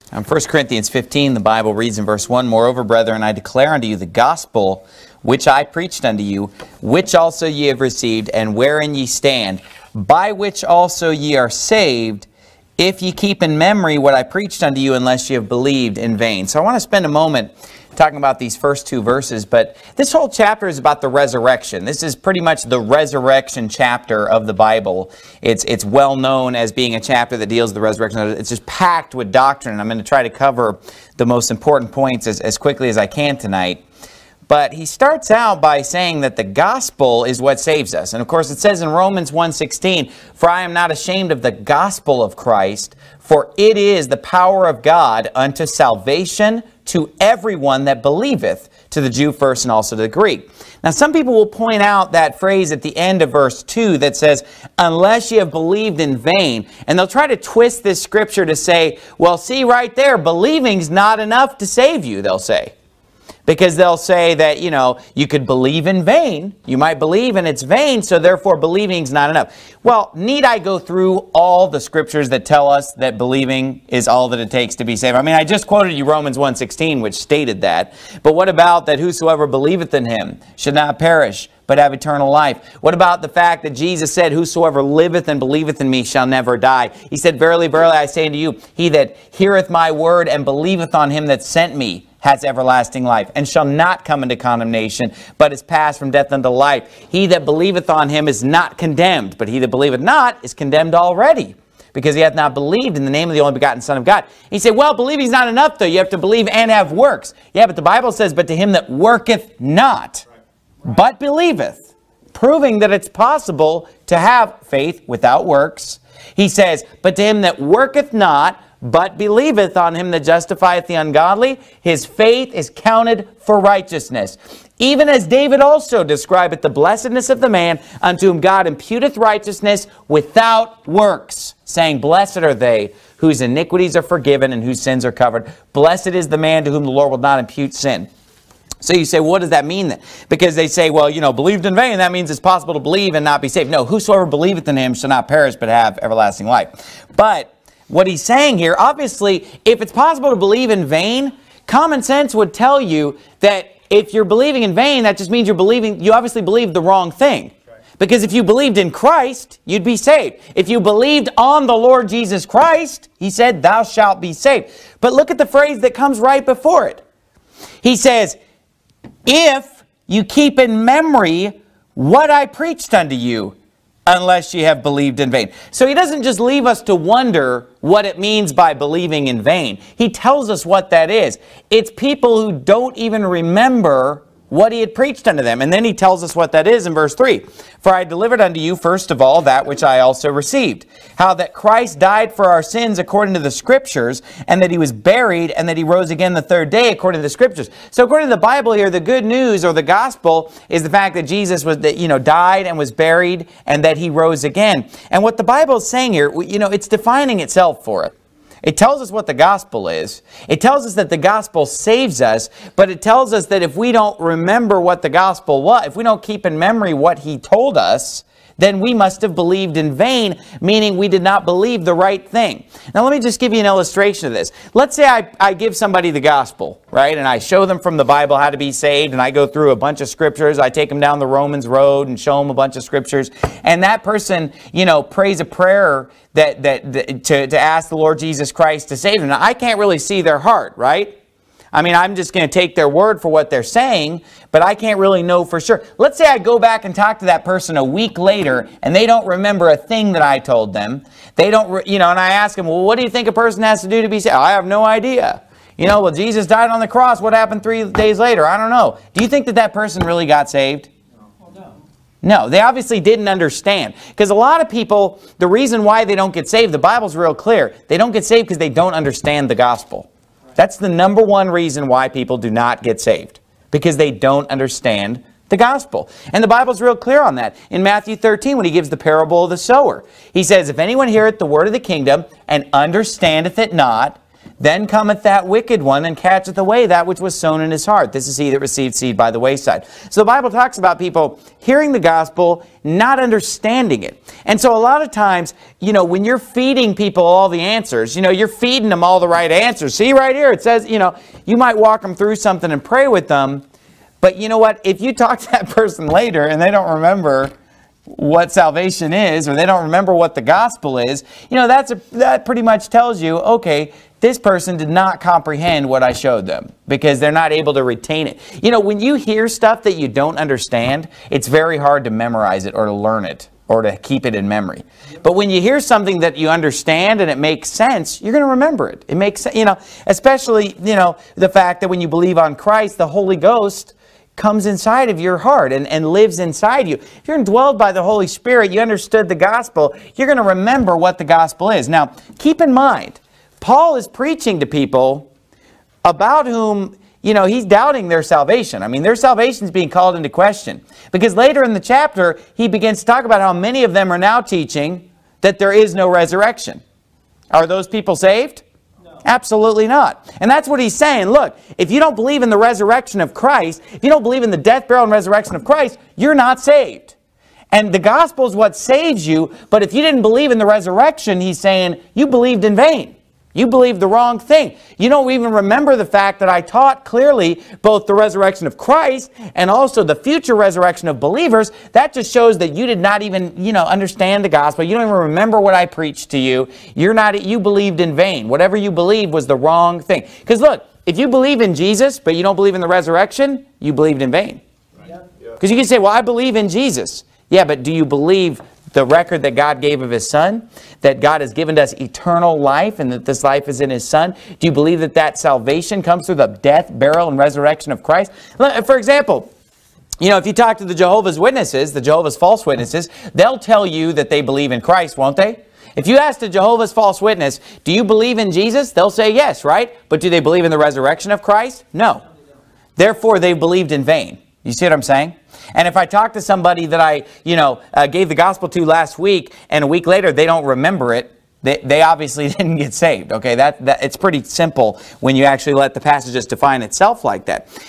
1 Corinthians 15, the Bible reads in verse 1, Moreover, brethren, I declare unto you the gospel which I preached unto you, which also ye have received, and wherein ye stand, by which also ye are saved, if ye keep in memory what I preached unto you, unless ye have believed in vain. So I want to spend a moment talking about these first two verses, but this whole chapter is about the resurrection. This is pretty much the resurrection chapter of the Bible. It's well known as being a chapter that deals with the resurrection. It's just packed with doctrine. I'm going to try to cover the most important points as quickly as I can tonight. But he starts out by saying that the gospel is what saves us. And of course it says in Romans 1:16, For I am not ashamed of the gospel of Christ, for it is the power of God unto salvation to everyone that believeth, to the Jew first and also to the Greek. Now some people will point out that phrase at the end of verse 2 that says, unless ye have believed in vain. And they'll try to twist this scripture to say, well, see right there, believing's not enough to save you, they'll say. Because they'll say that, you could believe in vain. You might believe and it's vain, so therefore believing's not enough. Well, need I go through all the scriptures that tell us that believing is all that it takes to be saved? I mean, I just quoted you Romans 1:16, which stated that. But what about that whosoever believeth in him should not perish, but have eternal life? What about the fact that Jesus said, whosoever liveth and believeth in me shall never die? He said, verily, verily, I say unto you, he that heareth my word and believeth on him that sent me has everlasting life, and shall not come into condemnation, but is passed from death unto life. He that believeth on him is not condemned, but he that believeth not is condemned already, because he hath not believed in the name of the only begotten Son of God. He said, well, believing is not enough, though. You have to believe and have works. Yeah, but the Bible says, but to him that worketh not, but believeth, proving that it's possible to have faith without works. He says, but to him that worketh not, but believeth on him that justifieth the ungodly, his faith is counted for righteousness. Even as David also describeth the blessedness of the man unto whom God imputeth righteousness without works, saying, blessed are they whose iniquities are forgiven and whose sins are covered. Blessed is the man to whom the Lord will not impute sin. So you say, well, what does that mean then? Because they say, well, believed in vain, that means it's possible to believe and not be saved. No, whosoever believeth in him shall not perish but have everlasting life. But what he's saying here, obviously, if it's possible to believe in vain, common sense would tell you that if you're believing in vain, that just means you obviously believed the wrong thing. Because if you believed in Christ, you'd be saved. If you believed on the Lord Jesus Christ, he said, thou shalt be saved. But look at the phrase that comes right before it. He says, if you keep in memory what I preached unto you, unless ye have believed in vain. So he doesn't just leave us to wonder what it means by believing in vain. He tells us what that is. It's people who don't even remember what he had preached unto them. And then he tells us what that is in verse 3. For I delivered unto you first of all that which I also received, how that Christ died for our sins according to the Scriptures, and that he was buried, and that he rose again the third day according to the Scriptures. So according to the Bible here, the good news or the gospel is the fact that Jesus was, died and was buried, and that he rose again. And what the Bible is saying here, it's defining itself for us. It tells us what the gospel is. It tells us that the gospel saves us, but it tells us that if we don't remember what the gospel was, if we don't keep in memory what he told us, then we must have believed in vain, meaning we did not believe the right thing. Now let me just give you an illustration of this. Let's say I give somebody the gospel, right? And I show them from the Bible how to be saved, and I go through a bunch of scriptures. I take them down the Romans road and show them a bunch of scriptures. And that person, prays a prayer to ask the Lord Jesus Christ to save them. Now I can't really see their heart, right? I mean, I'm just going to take their word for what they're saying, but I can't really know for sure. Let's say I go back and talk to that person a week later, and they don't remember a thing that I told them. They don't, and I ask them, well, what do you think a person has to do to be saved? I have no idea. Well, Jesus died on the cross. What happened 3 days later? I don't know. Do you think that person really got saved? No, they obviously didn't understand. Because a lot of people, the reason why they don't get saved, the Bible's real clear. They don't get saved because they don't understand the gospel. That's the number one reason why people do not get saved, because they don't understand the gospel. And the Bible's real clear on that. In Matthew 13, when he gives the parable of the sower, he says, if anyone heareth the word of the kingdom and understandeth it not, Then cometh that wicked one, and catcheth away that which was sown in his heart. This is he that received seed by the wayside. So the Bible talks about people hearing the gospel, not understanding it. And so a lot of times, when you're feeding people all the answers, you're feeding them all the right answers. See right here, it says, you might walk them through something and pray with them. But you know what? If you talk to that person later and they don't remember what salvation is, or they don't remember what the gospel is, that pretty much tells you, okay, this person did not comprehend what I showed them, because they're not able to retain it. When you hear stuff that you don't understand, it's very hard to memorize it or to learn it or to keep it in memory. But when you hear something that you understand and it makes sense, you're going to remember it. It makes sense, especially, the fact that when you believe on Christ, the Holy Ghost comes inside of your heart and lives inside you. If you're indwelled by the Holy Spirit, you understood the gospel, you're going to remember what the gospel is. Now, keep in mind, Paul is preaching to people about whom, he's doubting their salvation. I mean, their salvation is being called into question. Because later in the chapter, he begins to talk about how many of them are now teaching that there is no resurrection. Are those people saved? Absolutely not. And that's what he's saying. Look, if you don't believe in the resurrection of Christ, if you don't believe in the death, burial, and resurrection of Christ, you're not saved. And the gospel is what saves you. But if you didn't believe in the resurrection, he's saying, you believed in vain. You believed the wrong thing. You don't even remember the fact that I taught clearly both the resurrection of Christ and also the future resurrection of believers. That just shows that you did not even, understand the gospel. You don't even remember what I preached to you. You believed in vain. Whatever you believed was the wrong thing. Because look, if you believe in Jesus, but you don't believe in the resurrection, you believed in vain. Because you can say, well, I believe in Jesus. Yeah, but do you believe the record that God gave of His Son, that God has given us eternal life and that this life is in His Son? Do you believe that salvation comes through the death, burial, and resurrection of Christ? For example, if you talk to the Jehovah's Witnesses, the Jehovah's false witnesses, they'll tell you that they believe in Christ, won't they? If you ask the Jehovah's false witness, do you believe in Jesus? They'll say yes, right? But do they believe in the resurrection of Christ? No. Therefore, they believed in vain. You see what I'm saying? And if I talk to somebody that I, gave the gospel to last week, and a week later they don't remember it, they obviously didn't get saved. Okay, it's pretty simple when you actually let the passage just define itself like that.